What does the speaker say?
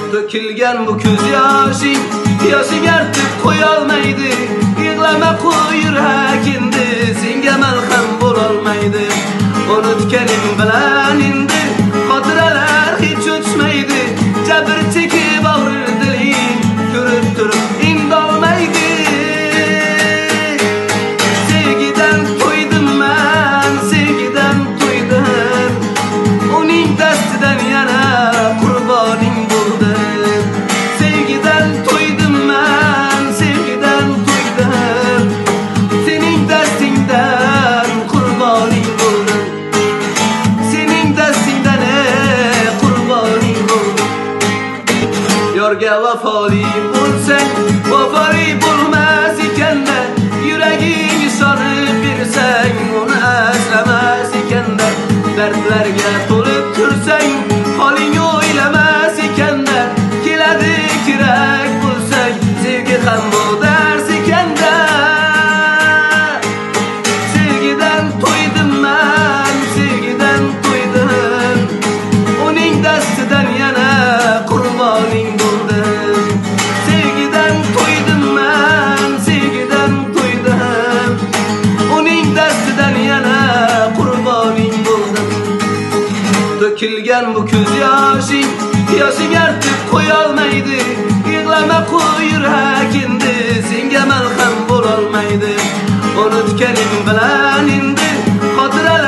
Dökülgen bu ko'z yoshing artib qo'yolmaydi. Yig'lama qo'y yuragingni, senga malham bo'lolmaydi. Unutganing bilan endi xotiralar hech o'chmaydi. Jabr chekib og'rir diling, ko'rib turib indolmaydi. Sevgidan to'ydim men, sevgidan to'ydim. Uning dastidan yana qurboning bo'ldim. Sevgidan to'ydim men, sevgidan to'ydim. Sening dastingdan qurboning bo'ldim. Sening dastingdan qurboning bo'ldim. Yorga vafoli bo'lsang, vafoli bo'lmas ekan-da. Yuragingni solib bersang, uni asramas ekan-da. Dardlarga to'lib tursang, holing o'ylamas ekan-da. Keladi kerak bo'lsang, sevgi ham bu dars ekan-da. Sevgidan to'ydim men, sevgidan to'ydim. Uning dastidan yana qurboning bo'ldim. Sevgidan to'ydim men, sevgidan to'ydim. Uning dastidan yana qurboning bo'ldim. Dökülgen bu ko'z yoshing artib qo'yolmaydi. Yig'lama qo'y yuragingni, senga malham bo'lolmaydi. Unutganing bilan endi xotiralar